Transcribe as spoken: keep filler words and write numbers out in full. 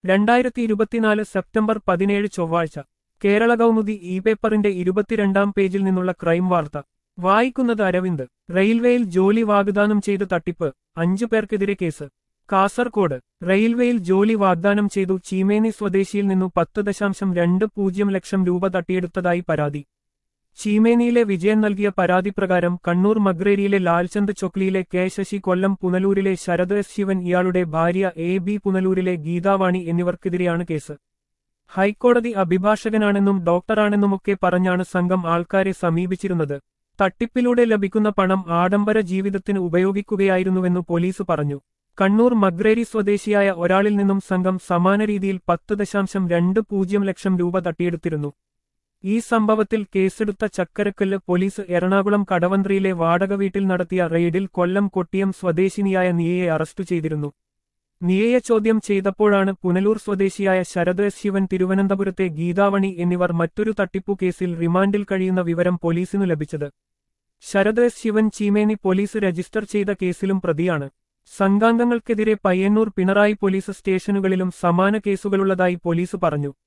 രണ്ടായിരത്തി ഇരുപത്തിനാല് സെപ്റ്റംബർ പതിനേഴ് ചൊവ്വാഴ്ച കേരള കൗമുദി ഇ പേപ്പറിന്റെ ഇരുപത്തിരണ്ടാം പേജിൽ നിന്നുള്ള ക്രൈം വാർത്ത വായിക്കുന്നത് അരവിന്ദ്. റെയിൽവേയിൽ ജോലി വാഗ്ദാനം ചെയ്ത് തട്ടിപ്പ്, അഞ്ചു പേർക്കെതിരെ കേസ്. കാസർകോട് റെയിൽവേയിൽ ജോലി വാഗ്ദാനം ചെയ്തു ചീമേനി സ്വദേശിയിൽ നിന്നു പത്ത് ദശാംശം രണ്ട് പൂജ്യം ലക്ഷം രൂപ തട്ടിയെടുത്തതായി പരാതി. ചീമേനിയിലെ വിജയൻ നൽകിയ പരാതി പ്രകാരം കണ്ണൂർ മഗ്രേരിയിലെ ലാൽചന്ദ് ചൊക്ലിയിലെ കെ ശശി, കൊല്ലം പുനലൂരിലെ ശരത് എസ് ശിവൻ, ഇയാളുടെ ഭാര്യ എ ബി, പുനലൂരിലെ ഗീതാവാണി എന്നിവർക്കെതിരെയാണ് കേസ്. ഹൈക്കോടതി അഭിഭാഷകനാണെന്നും ഡോക്ടറാണെന്നുമൊക്കെ പറഞ്ഞാണ് സംഘം ആൾക്കാരെ സമീപിച്ചിരുന്നത്. തട്ടിപ്പിലൂടെ ലഭിക്കുന്ന പണം ആഡംബര ജീവിതത്തിന് ഉപയോഗിക്കുകയായിരുന്നുവെന്നു പോലീസ് പറഞ്ഞു. കണ്ണൂർ മഗ്രേരി സ്വദേശിയായ ഒരാളിൽ നിന്നും സംഘം സമാന രീതിയിൽ പത്ത് ദശാംശം രണ്ട് പൂജ്യം ലക്ഷം രൂപ തട്ടിയെടുത്തിരുന്നു. ഈ സംഭവത്തിൽ കേസെടുത്ത ചക്കരക്കല്ല് പോലീസ് എറണാകുളം കടവന്ത്രയിലെ വാടക വീട്ടിൽ നടത്തിയ റെയ്ഡിൽ കൊല്ലം കൊട്ടിയം സ്വദേശിനിയായ നിയയെ അറസ്റ്റു ചെയ്തിരുന്നു. നിയയെ ചോദ്യം ചെയ്തപ്പോഴാണ് പുനലൂർ സ്വദേശിയായ ശരത് എസ് ശിവൻ, തിരുവനന്തപുരത്തെ ഗീതാവണി എന്നിവർ മറ്റൊരു തട്ടിപ്പു കേസിൽ റിമാൻഡിൽ കഴിയുന്ന വിവരം പോലീസിനു ലഭിച്ചത്. Sarath S Sivan Cheemeni police register ചെയ്ത കേസിലും പ്രതിയാണ്. സംഘാംഗങ്ങൾക്കെതിരെ പയ്യന്നൂർ, പിണറായി പോലീസ് സ്റ്റേഷനുകളിലും സമാന കേസുകളുള്ളതായി പോലീസ് പറഞ്ഞു.